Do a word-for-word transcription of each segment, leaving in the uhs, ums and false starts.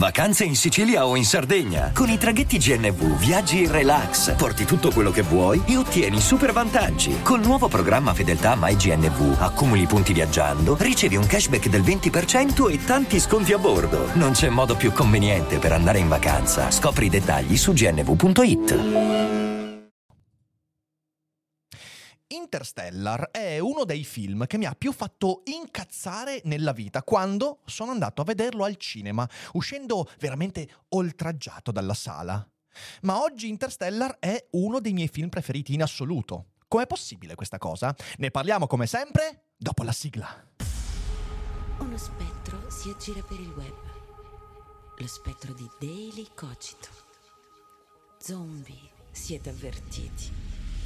Vacanze in Sicilia o in Sardegna. Con i traghetti G N V viaggi in relax, porti tutto quello che vuoi e ottieni super vantaggi. Col nuovo programma Fedeltà MyGNV accumuli punti viaggiando, ricevi un cashback del venti per cento e tanti sconti a bordo. Non c'è modo più conveniente per andare in vacanza. Scopri i dettagli su g n v punto i t. Interstellar è uno dei film che mi ha più fatto incazzare nella vita quando sono andato a vederlo al cinema, uscendo veramente oltraggiato dalla sala. Ma oggi Interstellar è uno dei miei film preferiti in assoluto. Com'è possibile questa cosa? Ne parliamo come sempre dopo la sigla. Uno spettro si aggira per il web. Lo spettro di Daily Cogito. Zombie, siete avvertiti.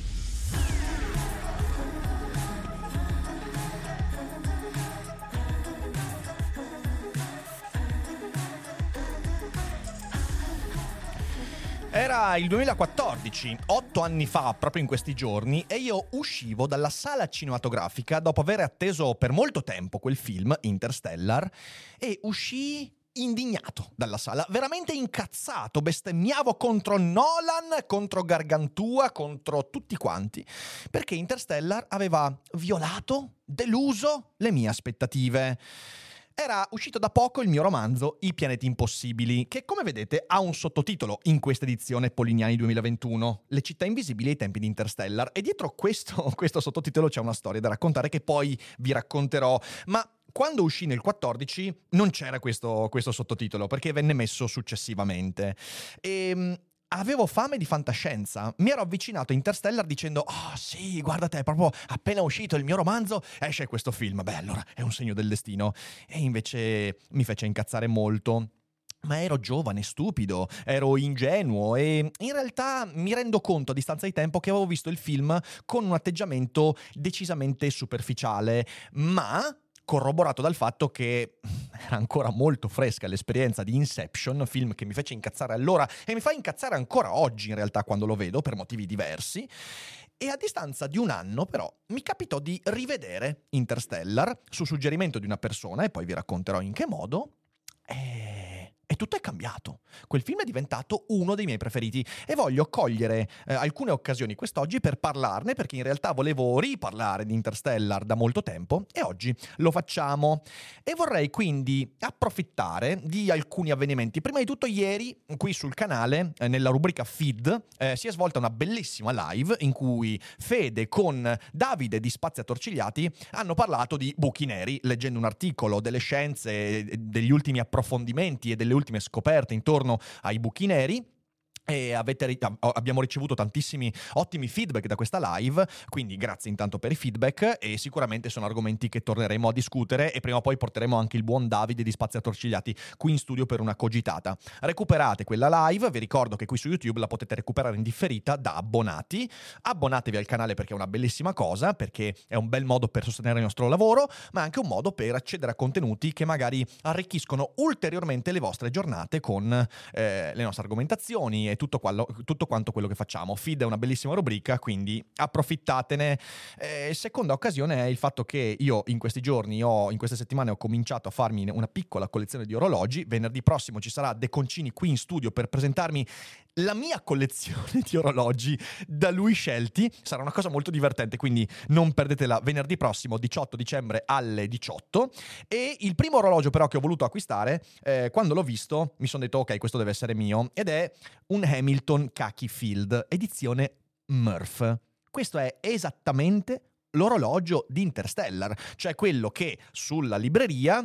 Era il duemilaquattordici, otto anni fa, proprio in questi giorni, e io uscivo dalla sala cinematografica dopo aver atteso per molto tempo quel film, Interstellar, e uscii indignato dalla sala, veramente incazzato, bestemmiavo contro Nolan, contro Gargantua, contro tutti quanti, perché Interstellar aveva violato, deluso le mie aspettative. Era uscito da poco il mio romanzo I pianeti impossibili, che come vedete ha un sottotitolo in questa edizione Polignani duemilaventuno, Le città invisibili ai tempi di Interstellar, e dietro questo, questo sottotitolo c'è una storia da raccontare che poi vi racconterò, ma quando uscì nel quattordici non c'era questo, questo sottotitolo, perché venne messo successivamente. E avevo fame di fantascienza. Mi ero avvicinato a Interstellar dicendo «Oh sì, guarda te, proprio appena uscito il mio romanzo esce questo film, beh allora è un segno del destino». E invece mi fece incazzare molto. Ma ero giovane, stupido, ero ingenuo e in realtà mi rendo conto a distanza di tempo che avevo visto il film con un atteggiamento decisamente superficiale, ma corroborato dal fatto che era ancora molto fresca l'esperienza di Inception, film che mi fece incazzare allora e mi fa incazzare ancora oggi in realtà quando lo vedo per motivi diversi. E a distanza di un anno però mi capitò di rivedere Interstellar su suggerimento di una persona, e poi vi racconterò in che modo, e... E tutto è cambiato. Quel film è diventato uno dei miei preferiti e voglio cogliere eh, alcune occasioni quest'oggi per parlarne, perché in realtà volevo riparlare di Interstellar da molto tempo e oggi lo facciamo. E vorrei quindi approfittare di alcuni avvenimenti. Prima di tutto ieri qui sul canale, eh, nella rubrica Feed, eh, si è svolta una bellissima live in cui Fede con Davide di Spazi Attorcigliati hanno parlato di buchi neri, leggendo un articolo delle scienze, degli ultimi approfondimenti e delle ultime scoperte intorno ai buchi neri. E avete, abbiamo ricevuto tantissimi ottimi feedback da questa live, quindi grazie intanto per i feedback, e sicuramente sono argomenti che torneremo a discutere e prima o poi porteremo anche il buon Davide di Spazi Attorcigliati qui in studio per una cogitata. Recuperate quella live, vi ricordo che qui su YouTube la potete recuperare in differita da abbonati. Abbonatevi al canale perché è una bellissima cosa, perché è un bel modo per sostenere il nostro lavoro, ma anche un modo per accedere a contenuti che magari arricchiscono ulteriormente le vostre giornate con eh, le nostre argomentazioni e Tutto, quello, tutto quanto quello che facciamo. Feed è una bellissima rubrica, quindi approfittatene. Eh, seconda occasione è il fatto che io in questi giorni, ho, in queste settimane ho cominciato a farmi una piccola collezione di orologi. Venerdì prossimo ci sarà De Concini qui in studio per presentarmi la mia collezione di orologi da lui scelti. Sarà una cosa molto divertente, quindi non perdetela. Venerdì prossimo, diciotto dicembre alle diciotto. E il primo orologio però che ho voluto acquistare, eh, quando l'ho visto mi sono detto ok, questo deve essere mio, ed è un Hamilton Khaki Field edizione Murph. Questo è esattamente l'orologio di Interstellar, cioè quello che sulla libreria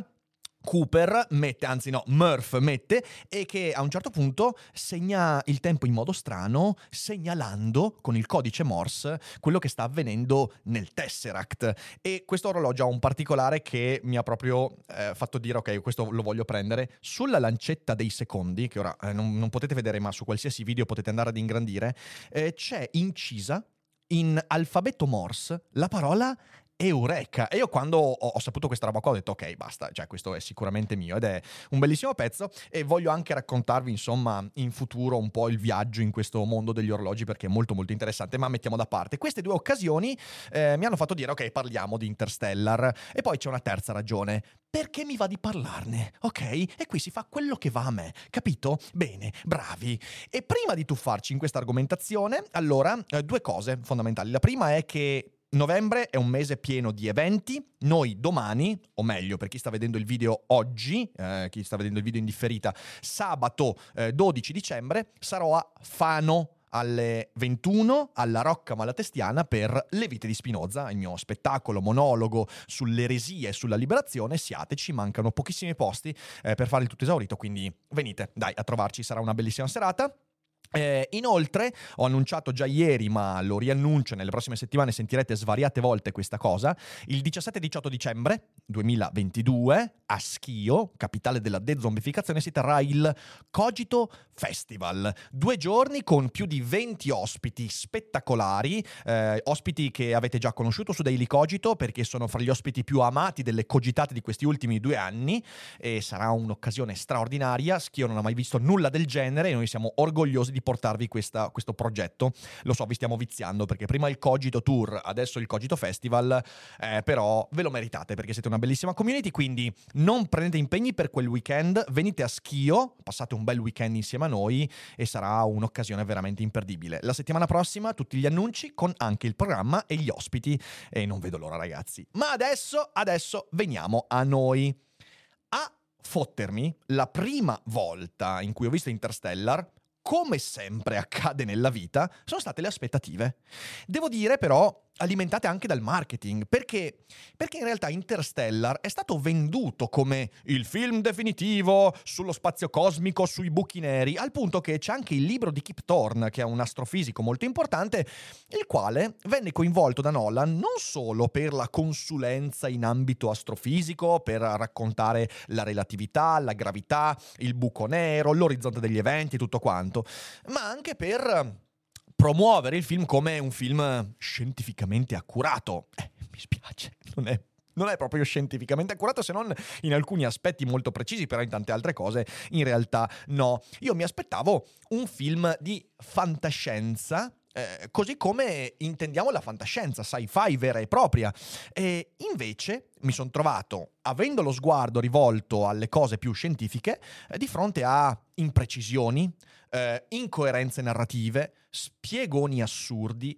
Cooper mette, anzi no, Murph mette, e che a un certo punto segna il tempo in modo strano, segnalando con il codice Morse quello che sta avvenendo nel Tesseract. E questo orologio ha un particolare che mi ha proprio eh, fatto dire ok, questo lo voglio prendere. Sulla lancetta dei secondi, che ora eh, non, non potete vedere, ma su qualsiasi video potete andare ad ingrandire, eh, c'è incisa in alfabeto Morse la parola eureka. E io quando ho, ho saputo questa roba qua ho detto ok, basta, cioè questo è sicuramente mio ed è un bellissimo pezzo, e voglio anche raccontarvi insomma in futuro un po' il viaggio in questo mondo degli orologi, perché è molto molto interessante. Ma mettiamo da parte queste due occasioni, eh, mi hanno fatto dire ok, parliamo di Interstellar. E poi c'è una terza ragione: perché mi va di parlarne, ok? E qui si fa quello che va a me, capito? Bene, bravi. E prima di tuffarci in questa argomentazione, allora, eh, due cose fondamentali. La prima è che novembre è un mese pieno di eventi. Noi domani, o meglio per chi sta vedendo il video oggi, eh, chi sta vedendo il video in differita, sabato eh, dodici dicembre, sarò a Fano alle ventuno alla Rocca Malatestiana per Le vite di Spinoza, il mio spettacolo monologo sull'eresia e sulla liberazione. Siateci, mancano pochissimi posti eh, per fare il tutto esaurito, quindi venite, dai, a trovarci, sarà una bellissima serata. Eh, inoltre ho annunciato già ieri, ma lo riannuncio, nelle prossime settimane sentirete svariate volte questa cosa: il diciassette e diciotto dicembre duemilaventidue a Schio, capitale della dezombificazione, si terrà il Cogito Festival. Due giorni con più di venti ospiti spettacolari, eh, ospiti che avete già conosciuto su Daily Cogito, perché sono fra gli ospiti più amati delle cogitate di questi ultimi due anni, e sarà un'occasione straordinaria. Schio non ha mai visto nulla del genere e noi siamo orgogliosi di portarvi questa, questo progetto. Lo so, vi stiamo viziando, perché prima il Cogito Tour, adesso il Cogito Festival, eh, però ve lo meritate perché siete una bellissima community, quindi non prendete impegni per quel weekend, venite a Schio, passate un bel weekend insieme a noi e sarà un'occasione veramente imperdibile. La settimana prossima tutti gli annunci con anche il programma e gli ospiti, e non vedo l'ora, ragazzi. Ma adesso, adesso veniamo a noi. A fottermi la prima volta in cui ho visto Interstellar, come sempre accade nella vita, sono state le aspettative. Devo dire però alimentate anche dal marketing, perché perché in realtà Interstellar è stato venduto come il film definitivo sullo spazio cosmico, sui buchi neri, al punto che c'è anche il libro di Kip Thorne, che è un astrofisico molto importante, il quale venne coinvolto da Nolan non solo per la consulenza in ambito astrofisico, per raccontare la relatività, la gravità, il buco nero, l'orizzonte degli eventi, tutto quanto, ma anche per promuovere il film come un film scientificamente accurato. Eh, mi spiace, non è, non è proprio scientificamente accurato, se non in alcuni aspetti molto precisi, però in tante altre cose in realtà no. Io mi aspettavo un film di fantascienza, eh, così come intendiamo la fantascienza, sci-fi vera e propria. E invece mi sono trovato, avendo lo sguardo rivolto alle cose più scientifiche, eh, di fronte a imprecisioni, eh, incoerenze narrative, spiegoni assurdi,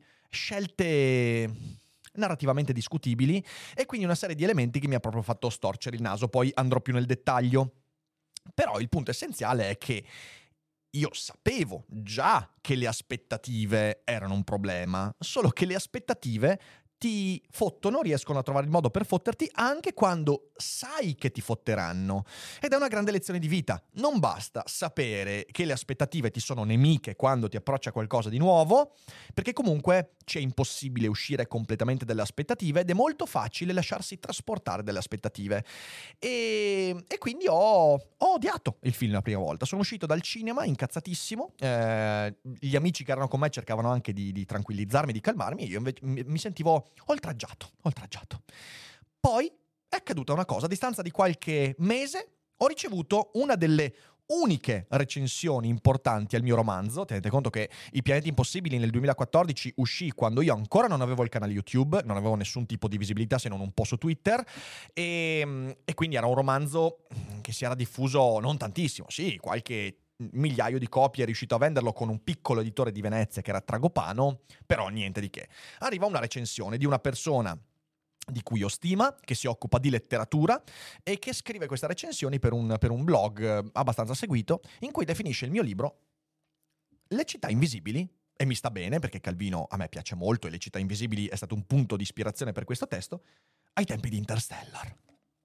scelte narrativamente discutibili, e quindi una serie di elementi che mi ha proprio fatto storcere il naso. Poi andrò più nel dettaglio. Però il punto essenziale è che io sapevo già che le aspettative erano un problema, solo che le aspettative ti fottono, riescono a trovare il modo per fotterti anche quando sai che ti fotteranno. Ed è una grande lezione di vita. Non basta sapere che le aspettative ti sono nemiche quando ti approccia qualcosa di nuovo, perché comunque c'è impossibile uscire completamente dalle aspettative ed è molto facile lasciarsi trasportare dalle aspettative. E, e quindi ho, ho odiato il film la prima volta. Sono uscito dal cinema incazzatissimo. Eh, gli amici che erano con me cercavano anche di, di tranquillizzarmi, di calmarmi, e io invece mi, mi sentivo oltraggiato, oltraggiato. Poi è accaduta una cosa: a distanza di qualche mese ho ricevuto una delle uniche recensioni importanti al mio romanzo. Tenete conto che I pianeti impossibili nel duemilaquattordici uscì quando io ancora non avevo il canale YouTube, non avevo nessun tipo di visibilità se non un po' su Twitter, e, e quindi era un romanzo che si era diffuso non tantissimo, sì, qualche migliaio di copie è riuscito a venderlo con un piccolo editore di Venezia che era Tragopano, però niente di che. Arriva una recensione di una persona di cui ho stima, che si occupa di letteratura e che scrive questa recensione per un, per un blog abbastanza seguito, in cui definisce il mio libro Le città invisibili. E mi sta bene, perché Calvino a me piace molto e Le città invisibili è stato un punto di ispirazione per questo testo, ai tempi di Interstellar.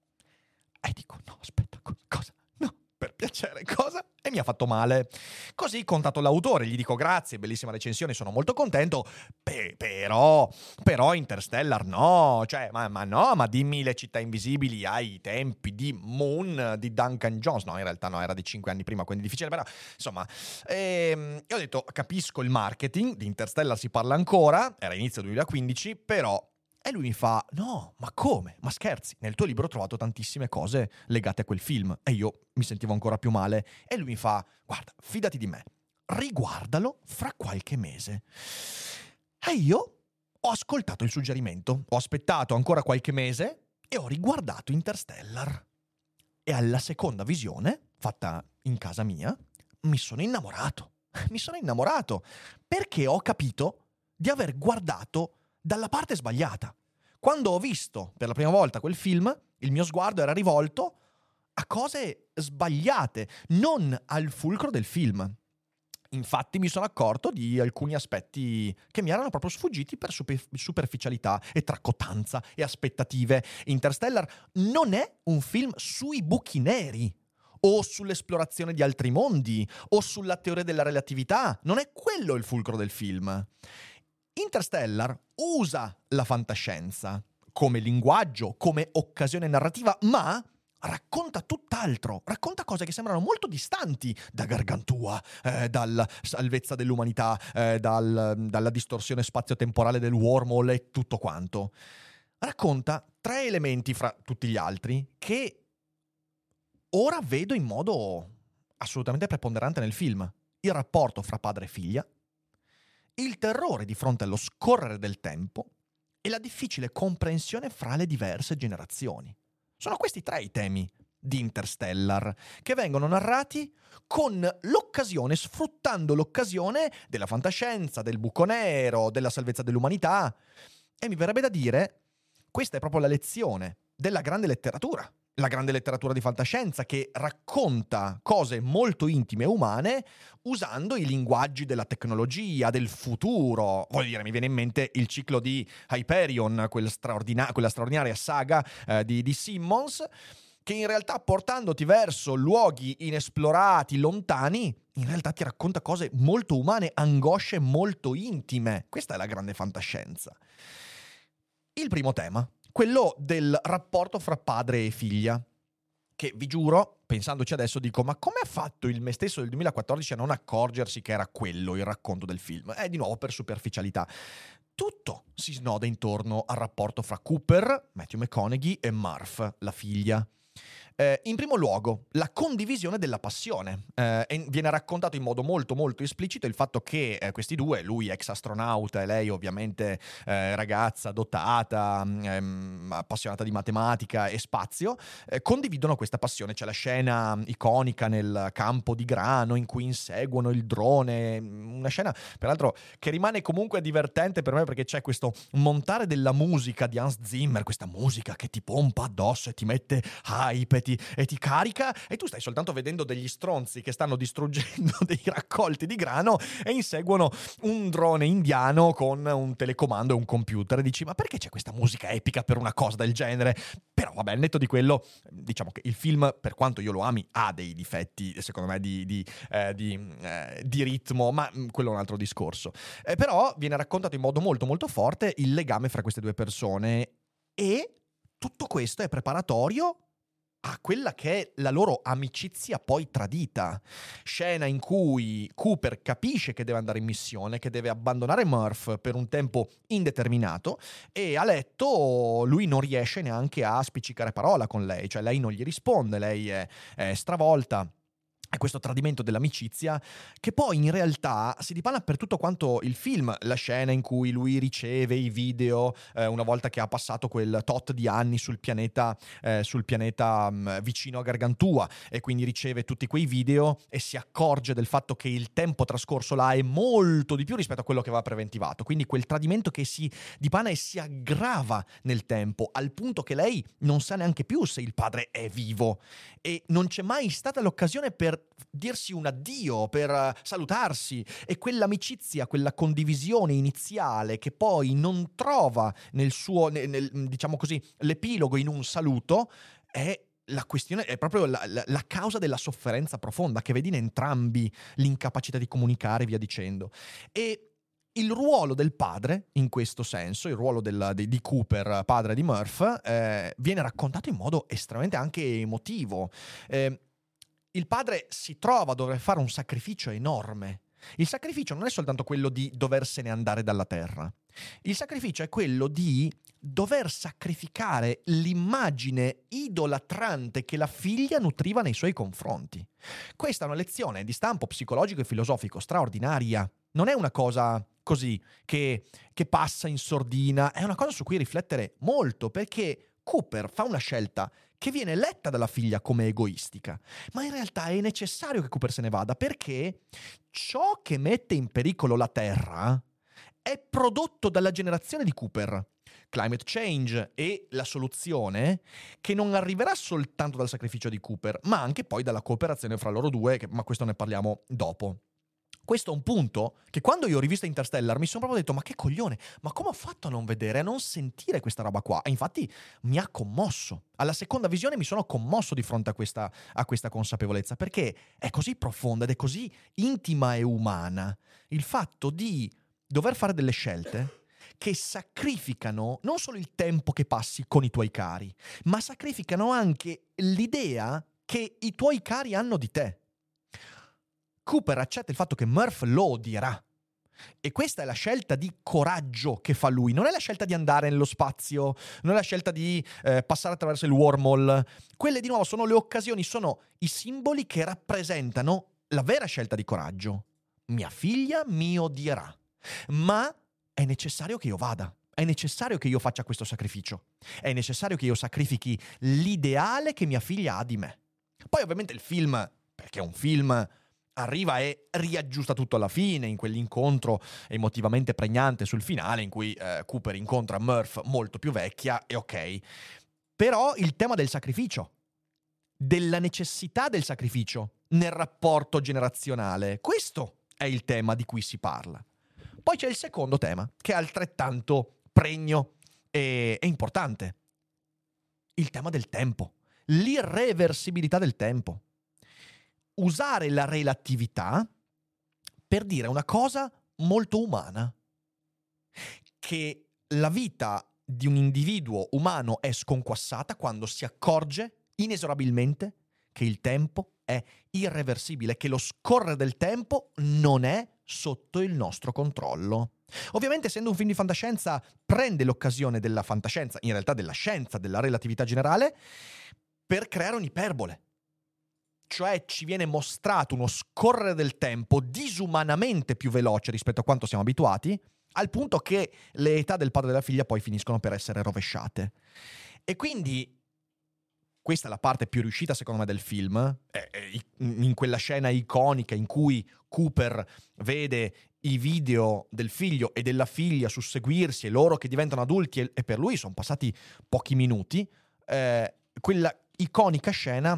E dico, no, aspetta, co- cosa? No, per piacere, cosa? E mi ha fatto male. Così contatto l'autore, gli dico grazie, bellissima recensione, sono molto contento, pe- però, però Interstellar no, cioè, ma, ma no, ma dimmi Le città invisibili ai tempi di Moon, di Duncan Jones. No, in realtà no, era di cinque anni prima, quindi difficile, però, insomma, ehm, io ho detto, capisco il marketing, di Interstellar si parla ancora, era inizio duemilaquindici, però E lui mi fa, no, ma come? Ma scherzi, nel tuo libro ho trovato tantissime cose legate a quel film. E io mi sentivo ancora più male. E lui mi fa, guarda, fidati di me, riguardalo fra qualche mese. E io ho ascoltato il suggerimento, ho aspettato ancora qualche mese e ho riguardato Interstellar. E alla seconda visione, fatta in casa mia, mi sono innamorato. Mi sono innamorato perché ho capito di aver guardato dalla parte sbagliata. Quando ho visto per la prima volta quel film, il mio sguardo era rivolto a cose sbagliate, non al fulcro del film. Infatti mi sono accorto di alcuni aspetti che mi erano proprio sfuggiti per super- superficialità e tracotanza e aspettative. Interstellar non è un film sui buchi neri o sull'esplorazione di altri mondi o sulla teoria della relatività. Non è quello il fulcro del film. Interstellar usa la fantascienza come linguaggio, come occasione narrativa, ma racconta tutt'altro, racconta cose che sembrano molto distanti da Gargantua, eh, dalla salvezza dell'umanità, eh, dal, dalla distorsione spazio-temporale del wormhole e tutto quanto. Racconta tre elementi fra tutti gli altri che ora vedo in modo assolutamente preponderante nel film. Il rapporto fra padre e figlia, il terrore di fronte allo scorrere del tempo e la difficile comprensione fra le diverse generazioni. Sono questi tre i temi di Interstellar, che vengono narrati con l'occasione, sfruttando l'occasione della fantascienza, del buco nero, della salvezza dell'umanità. E mi verrebbe da dire, questa è proprio la lezione della grande letteratura. La grande letteratura di fantascienza che racconta cose molto intime e umane usando i linguaggi della tecnologia, del futuro. Voglio dire, mi viene in mente il ciclo di Hyperion, quel straordina- quella straordinaria saga eh, di, di Simmons, che in realtà portandoti verso luoghi inesplorati, lontani, in realtà ti racconta cose molto umane, angosce molto intime. Questa è la grande fantascienza. Il primo tema, quello del rapporto fra padre e figlia, che vi giuro, pensandoci adesso, dico, ma come ha fatto il me stesso del duemilaquattordici a non accorgersi che era quello il racconto del film? È di nuovo per superficialità. Tutto si snoda intorno al rapporto fra Cooper, Matthew McConaughey, e Murph, la figlia. Eh, in primo luogo, la condivisione della passione. Eh, e viene raccontato in modo molto molto esplicito il fatto che eh, questi due, lui ex astronauta e lei ovviamente eh, ragazza dotata, ehm, appassionata di matematica e spazio, eh, condividono questa passione. C'è la scena iconica nel campo di grano in cui inseguono il drone, una scena peraltro che rimane comunque divertente per me perché c'è questo montare della musica di Hans Zimmer, questa musica che ti pompa addosso e ti mette hype e ti, e ti carica, e tu stai soltanto vedendo degli stronzi che stanno distruggendo dei raccolti di grano e inseguono un drone indiano con un telecomando e un computer, e dici, ma perché c'è questa musica epica per una cosa del genere? Però vabbè, al netto di quello, diciamo che il film, per quanto io lo ami, ha dei difetti secondo me di, di, eh, di, eh, di ritmo, ma quello è un altro discorso. Eh, però viene raccontato in modo molto molto forte il legame fra queste due persone, e tutto questo è preparatorio a quella che è la loro amicizia poi tradita. Scena in cui Cooper capisce che deve andare in missione, che deve abbandonare Murph per un tempo indeterminato, e a letto lui non riesce neanche a spiccicare parola con lei, cioè lei non gli risponde, lei è, è stravolta. È questo tradimento dell'amicizia che poi in realtà si dipana per tutto quanto il film. La scena in cui lui riceve i video eh, una volta che ha passato quel tot di anni sul pianeta, eh, sul pianeta mh, vicino a Gargantua, e quindi riceve tutti quei video e si accorge del fatto che il tempo trascorso là è molto di più rispetto a quello che aveva preventivato. Quindi quel tradimento che si dipana e si aggrava nel tempo, al punto che lei non sa neanche più se il padre è vivo, e non c'è mai stata l'occasione per dirsi un addio, per salutarsi, e quell'amicizia, quella condivisione iniziale che poi non trova nel suo, nel, nel, diciamo così, l'epilogo in un saluto, è la questione, è proprio la, la, la causa della sofferenza profonda che vedi in entrambi, l'incapacità di comunicare, via dicendo. E il ruolo del padre, in questo senso, il ruolo del, di, di Cooper, padre di Murph, eh, viene raccontato in modo estremamente anche emotivo. Eh, Il padre si trova a dover fare un sacrificio enorme. Il sacrificio non è soltanto quello di doversene andare dalla terra. Il sacrificio è quello di dover sacrificare l'immagine idolatrante che la figlia nutriva nei suoi confronti. Questa è una lezione di stampo psicologico e filosofico straordinaria. Non è una cosa così che, che passa in sordina, è una cosa su cui riflettere molto, perché Cooper fa una scelta che viene letta dalla figlia come egoistica, ma in realtà è necessario che Cooper se ne vada, perché ciò che mette in pericolo la Terra è prodotto dalla generazione di Cooper. Climate change e la soluzione che non arriverà soltanto dal sacrificio di Cooper, ma anche poi dalla cooperazione fra loro due, che, ma questo ne parliamo dopo. Questo è un punto che quando io ho rivisto Interstellar mi sono proprio detto: ma che coglione, ma come ho fatto a non vedere, a non sentire questa roba qua? E infatti mi ha commosso. Alla seconda visione mi sono commosso di fronte a questa, a questa consapevolezza, perché è così profonda ed è così intima e umana il fatto di dover fare delle scelte che sacrificano non solo il tempo che passi con i tuoi cari, ma sacrificano anche l'idea che i tuoi cari hanno di te. Cooper accetta il fatto che Murph lo odierà. E questa è la scelta di coraggio che fa lui. Non è la scelta di andare nello spazio, non è la scelta di eh, passare attraverso il wormhole. Quelle, di nuovo, sono le occasioni, sono i simboli che rappresentano la vera scelta di coraggio. Mia figlia mi odierà, ma è necessario che io vada. È necessario che io faccia questo sacrificio. È necessario che io sacrifichi l'ideale che mia figlia ha di me. Poi ovviamente il film, perché è un film, arriva e riaggiusta tutto alla fine, in quell'incontro emotivamente pregnante sul finale, in cui eh, Cooper incontra Murph molto più vecchia, e ok. Però il tema del sacrificio, della necessità del sacrificio nel rapporto generazionale, questo è il tema di cui si parla. Poi c'è il secondo tema, che è altrettanto pregno e, e importante. Il tema del tempo, l'irreversibilità del tempo. Usare la relatività per dire una cosa molto umana, che la vita di un individuo umano è sconquassata quando si accorge inesorabilmente che il tempo è irreversibile, che lo scorrere del tempo non è sotto il nostro controllo. Ovviamente, essendo un film di fantascienza, prende l'occasione della fantascienza, in realtà della scienza, della relatività generale, per creare un'iperbole. Cioè ci viene mostrato uno scorrere del tempo disumanamente più veloce rispetto a quanto siamo abituati, al punto che le età del padre e della figlia poi finiscono per essere rovesciate. E quindi questa è la parte più riuscita, secondo me, del film, in quella scena iconica in cui Cooper vede i video del figlio e della figlia susseguirsi e loro che diventano adulti, e per lui sono passati pochi minuti, eh, quella iconica scena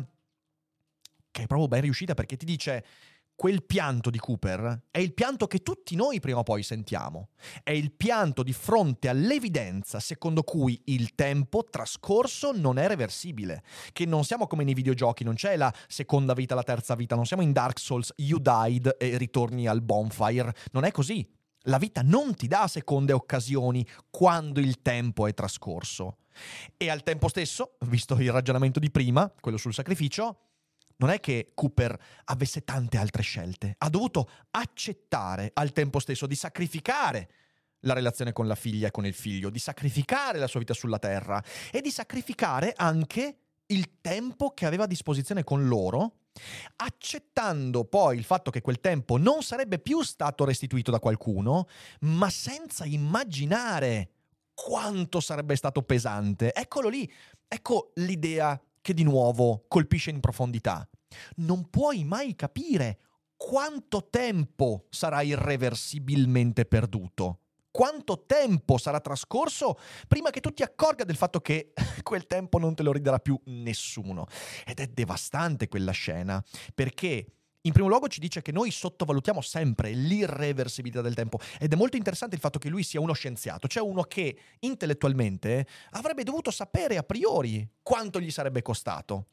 che è proprio ben riuscita, perché ti dice: quel pianto di Cooper è il pianto che tutti noi prima o poi sentiamo. È il pianto di fronte all'evidenza secondo cui il tempo trascorso non è reversibile. Che non siamo come nei videogiochi, non c'è la seconda vita, la terza vita, non siamo in Dark Souls, you died e ritorni al bonfire. Non è così. La vita non ti dà seconde occasioni quando il tempo è trascorso. E al tempo stesso, visto il ragionamento di prima, quello sul sacrificio, non è che Cooper avesse tante altre scelte. Ha dovuto accettare al tempo stesso di sacrificare la relazione con la figlia e con il figlio, di sacrificare la sua vita sulla terra e di sacrificare anche il tempo che aveva a disposizione con loro, accettando poi il fatto che quel tempo non sarebbe più stato restituito da qualcuno, ma senza immaginare quanto sarebbe stato pesante. Eccolo lì, ecco l'idea che di nuovo colpisce in profondità. Non puoi mai capire quanto tempo sarà irreversibilmente perduto. Quanto tempo sarà trascorso prima che tu ti accorga del fatto che quel tempo non te lo ridarà più nessuno. Ed è devastante quella scena, perché in primo luogo ci dice che noi sottovalutiamo sempre l'irreversibilità del tempo, ed è molto interessante il fatto che lui sia uno scienziato, cioè uno che intellettualmente avrebbe dovuto sapere a priori quanto gli sarebbe costato,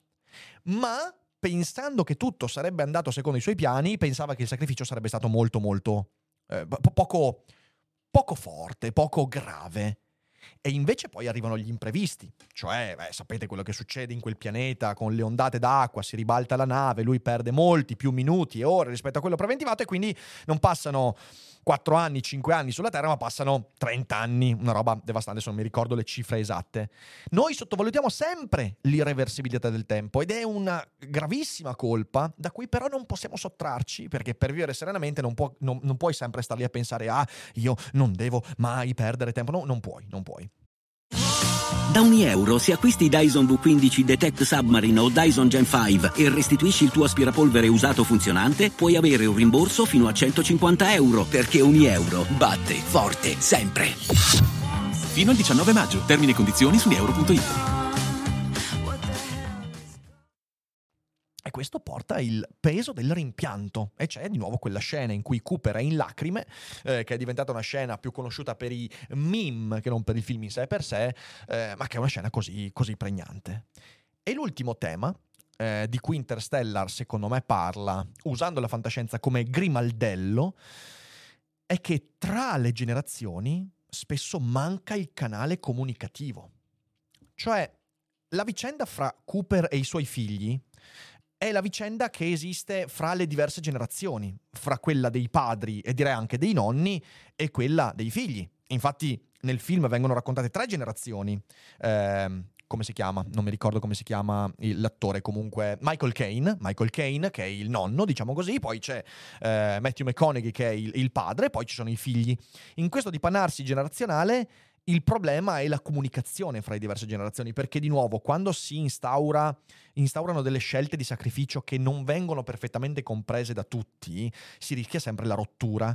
ma pensando che tutto sarebbe andato secondo i suoi piani, pensava che il sacrificio sarebbe stato molto molto eh, poco, poco forte, poco grave. E invece poi arrivano gli imprevisti, cioè beh, sapete quello che succede in quel pianeta con le ondate d'acqua, si ribalta la nave, lui perde molti più minuti e ore rispetto a quello preventivato e quindi non passano quattro anni, cinque anni sulla Terra, ma passano trenta anni, una roba devastante, se non mi ricordo le cifre esatte. Noi sottovalutiamo sempre l'irreversibilità del tempo ed è una gravissima colpa da cui però non possiamo sottrarci, perché per vivere serenamente non, può, non, non puoi sempre star lì a pensare ah, io non devo mai perdere tempo, no, non puoi, non puoi. Da ogni euro, se acquisti Dyson V quindici Detect Submarine o Dyson Gen cinque e restituisci il tuo aspirapolvere usato funzionante, puoi avere un rimborso fino a centocinquanta euro, perché ogni euro batte forte sempre. Fino al diciannove maggio. Termini e condizioni su euro punto it. E questo porta il peso del rimpianto, e c'è di nuovo quella scena in cui Cooper è in lacrime, eh, che è diventata una scena più conosciuta per i meme che non per il film in sé per sé, eh, ma che è una scena così, così pregnante. E l'ultimo tema, eh, di cui Interstellar secondo me parla, usando la fantascienza come grimaldello, è che tra le generazioni spesso manca il canale comunicativo. Cioè, la vicenda fra Cooper e i suoi figli è la vicenda che esiste fra le diverse generazioni, fra quella dei padri e direi anche dei nonni e quella dei figli. Infatti nel film vengono raccontate tre generazioni. Eh, come si chiama? Non mi ricordo come si chiama l'attore, comunque Michael Caine, Michael Caine che è il nonno, diciamo così, poi c'è eh, Matthew McConaughey che è il, il padre, poi ci sono i figli. In questo dipannarsi generazionale il problema è la comunicazione fra le diverse generazioni, perché di nuovo quando si instaura, instaurano delle scelte di sacrificio che non vengono perfettamente comprese da tutti, si rischia sempre la rottura.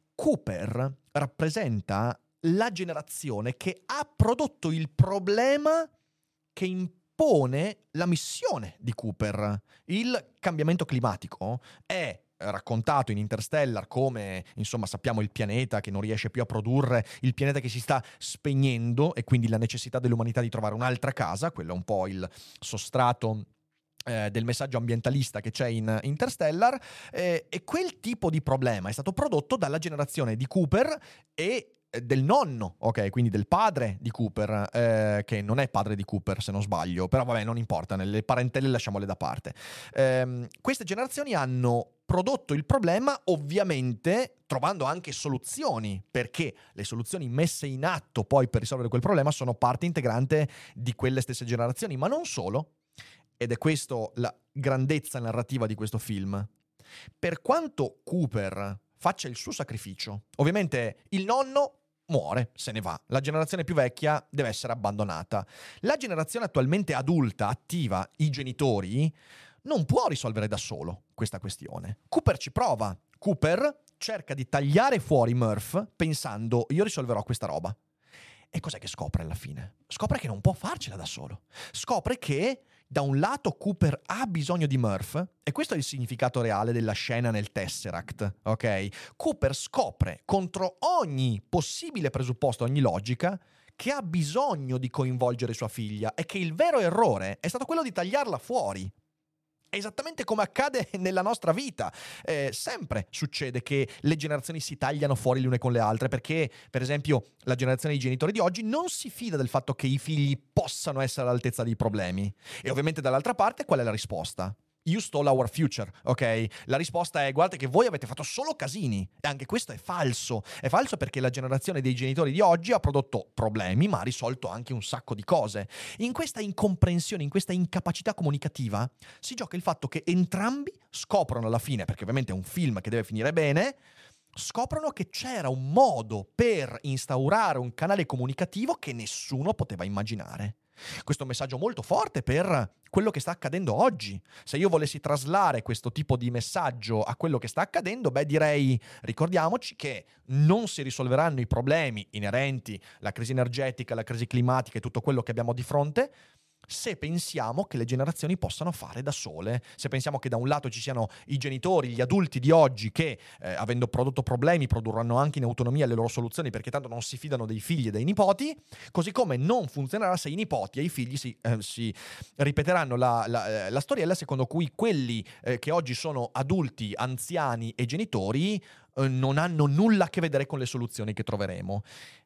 Cooper rappresenta la generazione che ha prodotto il problema che impone la missione di Cooper. Il cambiamento climatico è raccontato in Interstellar come, insomma, sappiamo il pianeta che non riesce più a produrre, il pianeta che si sta spegnendo e quindi la necessità dell'umanità di trovare un'altra casa, quello è un po' il sostrato eh, del messaggio ambientalista che c'è in Interstellar, eh, e quel tipo di problema è stato prodotto dalla generazione di Cooper e del nonno, ok, quindi del padre di Cooper, eh, che non è padre di Cooper se non sbaglio, però vabbè non importa, le parentele lasciamole da parte. Eh, queste generazioni hanno prodotto il problema, ovviamente trovando anche soluzioni, perché le soluzioni messe in atto poi per risolvere quel problema sono parte integrante di quelle stesse generazioni, ma non solo, ed è questo la grandezza narrativa di questo film. Per quanto Cooper faccia il suo sacrificio, ovviamente il nonno muore, se ne va. La generazione più vecchia deve essere abbandonata. La generazione attualmente adulta, attiva, i genitori, non può risolvere da solo questa questione. Cooper ci prova. Cooper cerca di tagliare fuori Murph pensando io risolverò questa roba. E cos'è che scopre alla fine? Scopre che non può farcela da solo. Scopre che da un lato Cooper ha bisogno di Murph, e questo è il significato reale della scena nel Tesseract, ok? Cooper scopre contro ogni possibile presupposto, ogni logica, che ha bisogno di coinvolgere sua figlia e che il vero errore è stato quello di tagliarla fuori. Esattamente come accade nella nostra vita. Eh, sempre succede che le generazioni si tagliano fuori le une con le altre perché, per esempio, la generazione dei genitori di oggi non si fida del fatto che i figli possano essere all'altezza dei problemi. E ovviamente dall'altra parte qual è la risposta? You stole our future, ok? La risposta è guardate che voi avete fatto solo casini. E anche questo è falso. È falso perché la generazione dei genitori di oggi ha prodotto problemi ma ha risolto anche un sacco di cose. In questa incomprensione, in questa incapacità comunicativa si gioca il fatto che entrambi scoprono alla fine, perché ovviamente è un film che deve finire bene, scoprono che c'era un modo per instaurare un canale comunicativo che nessuno poteva immaginare. Questo è un messaggio molto forte per quello che sta accadendo oggi. Se io volessi traslare questo tipo di messaggio a quello che sta accadendo, beh direi ricordiamoci che non si risolveranno i problemi inerenti alla crisi energetica, alla crisi climatica e tutto quello che abbiamo di fronte se pensiamo che le generazioni possano fare da sole, se pensiamo che da un lato ci siano i genitori, gli adulti di oggi che, eh, avendo prodotto problemi, produrranno anche in autonomia le loro soluzioni perché tanto non si fidano dei figli e dei nipoti, così come non funzionerà se i nipoti e i figli si, eh, si ripeteranno la, la, la storiella secondo cui quelli eh, che oggi sono adulti, anziani e genitori eh, non hanno nulla a che vedere con le soluzioni che troveremo.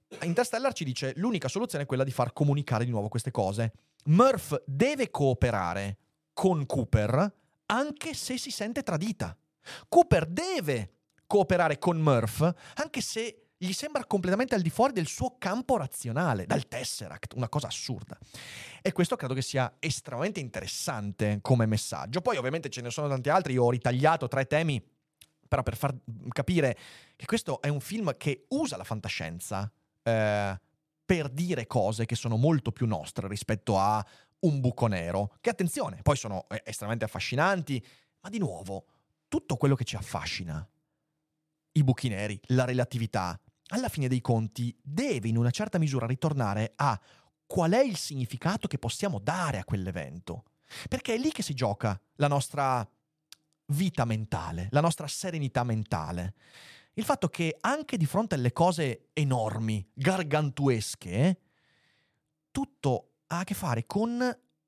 Interstellar ci dice l'unica soluzione è quella di far comunicare di nuovo queste cose. Murph deve cooperare con Cooper anche se si sente tradita. Cooper deve cooperare con Murph anche se gli sembra completamente al di fuori del suo campo razionale, dal Tesseract, una cosa assurda. E questo credo che sia estremamente interessante come messaggio. Poi ovviamente ce ne sono tanti altri, io ho ritagliato tre temi, però per far capire che questo è un film che usa la fantascienza eh, per dire cose che sono molto più nostre rispetto a un buco nero, che attenzione, poi sono eh, estremamente affascinanti, ma di nuovo, tutto quello che ci affascina, i buchi neri, la relatività, alla fine dei conti deve in una certa misura ritornare a qual è il significato che possiamo dare a quell'evento. Perché è lì che si gioca la nostra vita mentale, la nostra serenità mentale. Il fatto che anche di fronte alle cose enormi, gargantuesche, tutto ha a che fare con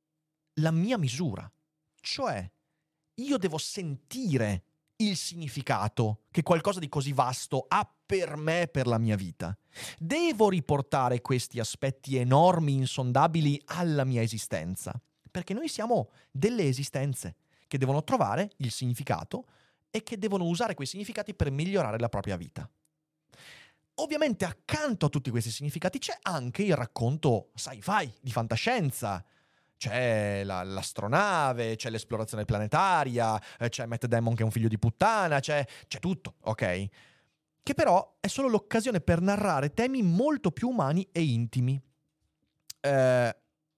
la mia misura. Cioè, io devo sentire il significato che qualcosa di così vasto ha per me, per la mia vita. Devo riportare questi aspetti enormi, insondabili alla mia esistenza, perché noi siamo delle esistenze che devono trovare il significato e che devono usare quei significati per migliorare la propria vita. Ovviamente accanto a tutti questi significati c'è anche il racconto sci-fi, di fantascienza. C'è la, l'astronave, c'è l'esplorazione planetaria, c'è Matt Damon che è un figlio di puttana, c'è, c'è tutto, ok? Che però è solo l'occasione per narrare temi molto più umani e intimi. Eh,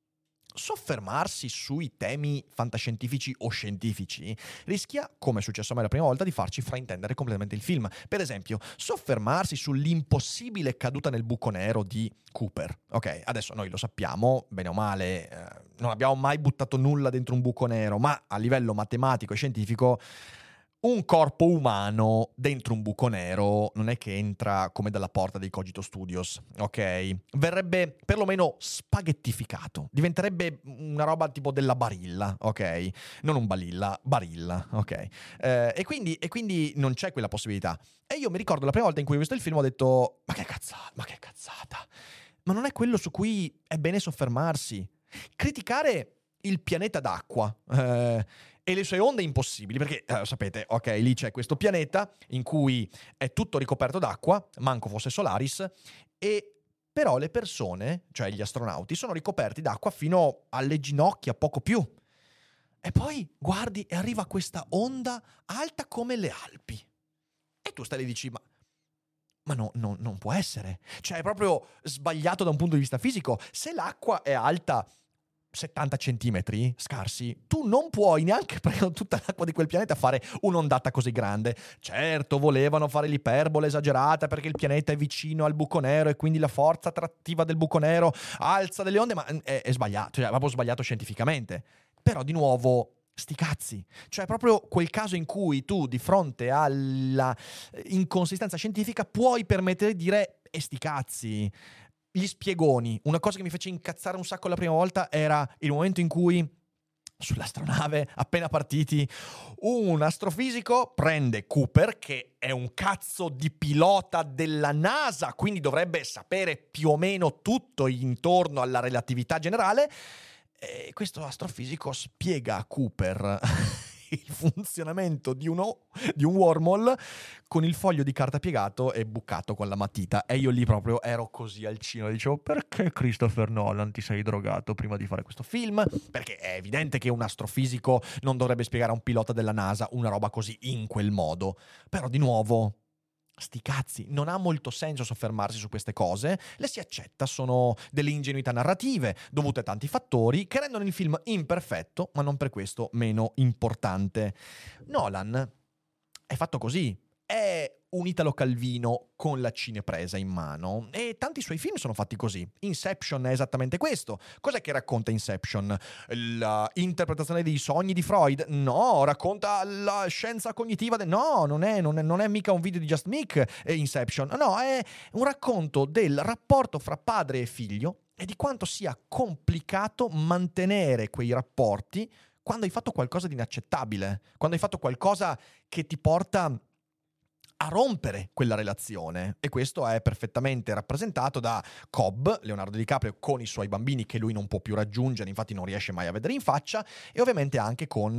soffermarsi sui temi fantascientifici o scientifici rischia, come è successo a me la prima volta, di farci fraintendere completamente il film. Per esempio, soffermarsi sull'impossibile caduta nel buco nero di Cooper. Ok, adesso noi lo sappiamo, bene o male, eh, non abbiamo mai buttato nulla dentro un buco nero, ma a livello matematico e scientifico un corpo umano dentro un buco nero non è che entra come dalla porta dei Cogito Studios, ok? Verrebbe perlomeno spaghettificato, diventerebbe una roba tipo della Barilla, ok? Non un Balilla, Barilla, ok? Eh, e, quindi, e quindi non c'è quella possibilità. E io mi ricordo la prima volta in cui ho visto il film ho detto, ma che cazzata, ma che cazzata. Ma non è quello su cui è bene soffermarsi. Criticare il pianeta d'acqua eh, e le sue onde impossibili, perché eh, sapete, ok, lì c'è questo pianeta in cui è tutto ricoperto d'acqua, manco fosse Solaris, e però le persone, cioè gli astronauti, sono ricoperti d'acqua fino alle ginocchia, poco più. E poi guardi e arriva questa onda alta come le Alpi. E tu stai lì e dici, ma Ma no, no, non può essere. Cioè è proprio sbagliato da un punto di vista fisico. Se l'acqua è alta settanta centimetri scarsi, tu non puoi neanche prendere tutta l'acqua di quel pianeta fare un'ondata così grande. Certo, volevano fare l'iperbole esagerata perché il pianeta è vicino al buco nero e quindi la forza attrattiva del buco nero alza delle onde, ma è, è sbagliato, cioè è proprio sbagliato scientificamente. Però di nuovo, sti cazzi. Cioè proprio quel caso in cui tu di fronte alla inconsistenza scientifica puoi permettere di dire e sti cazzi. Gli spiegoni. Una cosa che mi fece incazzare un sacco la prima volta era il momento in cui sull'astronave, appena partiti, un astrofisico prende Cooper, che è un cazzo di pilota della NASA, quindi dovrebbe sapere più o meno tutto intorno alla relatività generale, e questo astrofisico spiega a Cooper il funzionamento di, uno, di un wormhole con il foglio di carta piegato e bucato con la matita. E io lì proprio ero così al cinema, dicevo, perché Christopher Nolan ti sei drogato prima di fare questo film? Perché è evidente che un astrofisico non dovrebbe spiegare a un pilota della NASA una roba così in quel modo. Però di nuovo, sti cazzi, non ha molto senso soffermarsi su queste cose, le si accetta, sono delle ingenuità narrative dovute a tanti fattori che rendono il film imperfetto, ma non per questo meno importante. Nolan è fatto così, è un Italo Calvino con la cinepresa in mano e tanti suoi film sono fatti così. Inception è esattamente questo. Cos'è che racconta Inception? L'interpretazione dei sogni di Freud? No, racconta la scienza cognitiva de... no, non è, non è, non è mica un video di Just Mick e Inception, no, è un racconto del rapporto fra padre e figlio e di quanto sia complicato mantenere quei rapporti quando hai fatto qualcosa di inaccettabile, quando hai fatto qualcosa che ti porta a rompere quella relazione, e questo è perfettamente rappresentato da Cobb, Leonardo DiCaprio, con i suoi bambini che lui non può più raggiungere, infatti non riesce mai a vedere in faccia, e ovviamente anche con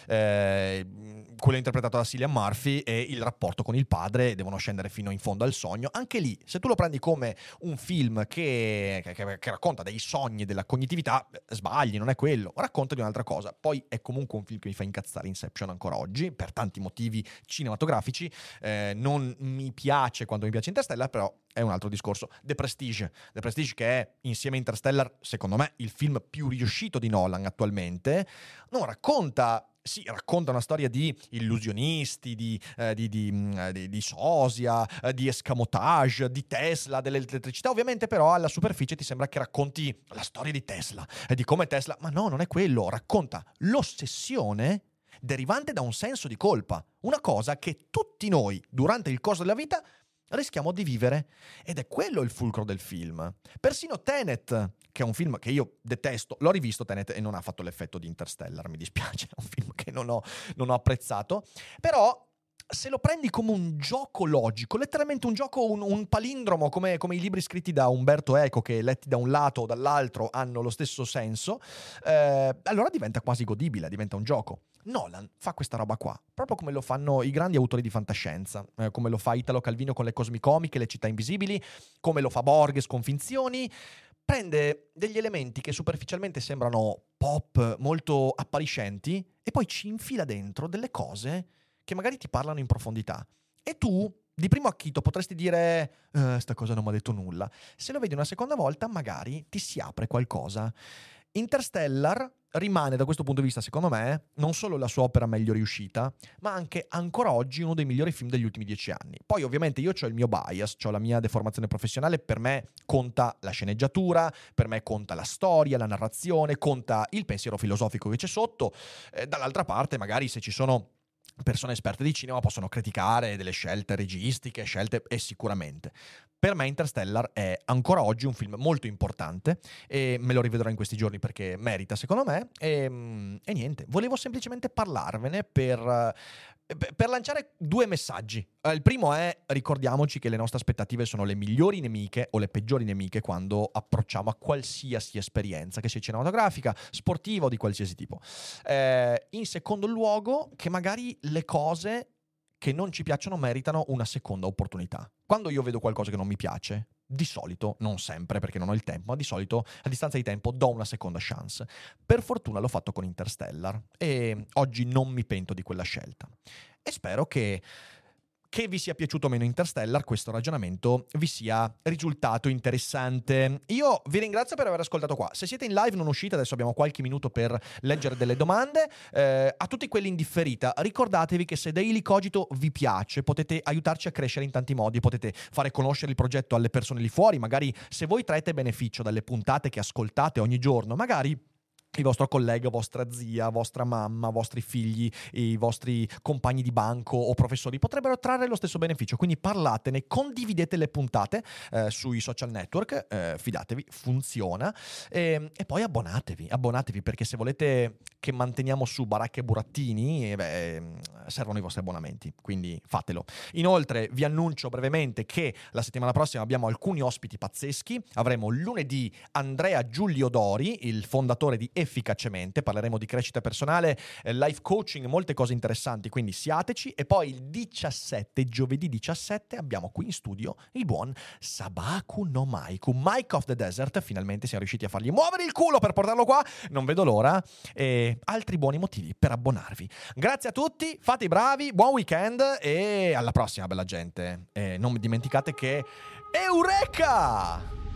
eh, quello interpretato da Cillian Murphy e il rapporto con il padre, devono scendere fino in fondo al sogno. Anche lì, se tu lo prendi come un film che, che, che racconta dei sogni, della cognitività, sbagli, non è quello, racconta di un'altra cosa. Poi è comunque un film che mi fa incazzare Inception ancora oggi, per tanti motivi cinematografici. Eh, non mi piace quanto mi piace Interstellar, però è un altro discorso. The Prestige, The Prestige che è, insieme a Interstellar, secondo me il film più riuscito di Nolan attualmente, non racconta... Sì, racconta una storia di illusionisti, di, eh, di, di, di, di sosia, eh, di escamotage, di Tesla, dell'elettricità. Ovviamente però alla superficie ti sembra che racconti la storia di Tesla e di come Tesla... Ma no, non è quello. Racconta l'ossessione derivante da un senso di colpa. Una cosa che tutti noi, durante il corso della vita, rischiamo di vivere. Ed è quello il fulcro del film. Persino Tenet, che è un film che io detesto, l'ho rivisto Tenet e non ha fatto l'effetto di Interstellar, mi dispiace, è un film che non ho, non ho apprezzato, però se lo prendi come un gioco logico, letteralmente un gioco, un, un palindromo, come, come i libri scritti da Umberto Eco, che letti da un lato o dall'altro hanno lo stesso senso, eh, allora diventa quasi godibile, diventa un gioco. Nolan fa questa roba qua, proprio come lo fanno i grandi autori di fantascienza, eh, come lo fa Italo Calvino con le Cosmicomiche, le città invisibili, come lo fa Borges con Finzioni. Prende degli elementi che superficialmente sembrano pop, molto appariscenti, e poi ci infila dentro delle cose che magari ti parlano in profondità. E tu, di primo acchito, potresti dire eh, sta cosa non mi ha detto nulla. Se lo vedi una seconda volta, magari ti si apre qualcosa. Interstellar rimane da questo punto di vista, secondo me, non solo la sua opera meglio riuscita, ma anche ancora oggi uno dei migliori film degli ultimi dieci anni. Poi ovviamente io ho il mio bias, ho la mia deformazione professionale, per me conta la sceneggiatura, per me conta la storia, la narrazione, conta il pensiero filosofico che c'è sotto. Eh, dall'altra parte, magari se ci sono persone esperte di cinema possono criticare delle scelte registiche, scelte, e sicuramente. Per me Interstellar è ancora oggi un film molto importante e me lo rivedrò in questi giorni perché merita, secondo me, e, e niente, volevo semplicemente parlarvene per, per lanciare due messaggi. Il primo è: ricordiamoci che le nostre aspettative sono le migliori nemiche o le peggiori nemiche quando approcciamo a qualsiasi esperienza, che sia cinematografica, sportiva o di qualsiasi tipo. Eh, in secondo luogo, che magari le cose che non ci piacciono meritano una seconda opportunità. Quando io vedo qualcosa che non mi piace, di solito, non sempre perché non ho il tempo, ma di solito a distanza di tempo do una seconda chance. Per fortuna l'ho fatto con Interstellar e oggi non mi pento di quella scelta. E spero che Che vi sia piaciuto meno Interstellar, questo ragionamento vi sia risultato interessante. Io vi ringrazio per aver ascoltato qua. Se siete in live non uscite, adesso abbiamo qualche minuto per leggere delle domande. Eh, a tutti quelli in differita, ricordatevi che se Daily Cogito vi piace, potete aiutarci a crescere in tanti modi, potete fare conoscere il progetto alle persone lì fuori, magari se voi traete beneficio dalle puntate che ascoltate ogni giorno, magari il vostro collega, vostra zia, vostra mamma, vostri figli, i vostri compagni di banco o professori potrebbero trarre lo stesso beneficio. Quindi parlatene, condividete le puntate eh, sui social network, eh, fidatevi, funziona. E, e poi abbonatevi, abbonatevi perché se volete che manteniamo su Baracca e Burattini, eh beh, servono i vostri abbonamenti, quindi fatelo. Inoltre vi annuncio brevemente che la settimana prossima abbiamo alcuni ospiti pazzeschi. Avremo lunedì Andrea Giulio Dori, il fondatore di Efficacemente, parleremo di crescita personale, eh, life coaching, molte cose interessanti, quindi siateci. E poi il diciassette, giovedì diciassette, abbiamo qui in studio il buon Sabaku no Maiku, Mike of the Desert. Finalmente siamo riusciti a fargli muovere il culo per portarlo qua, non vedo l'ora. E altri buoni motivi per abbonarvi. Grazie a tutti, fate i bravi, buon weekend e alla prossima, bella gente. E non dimenticate che Eureka!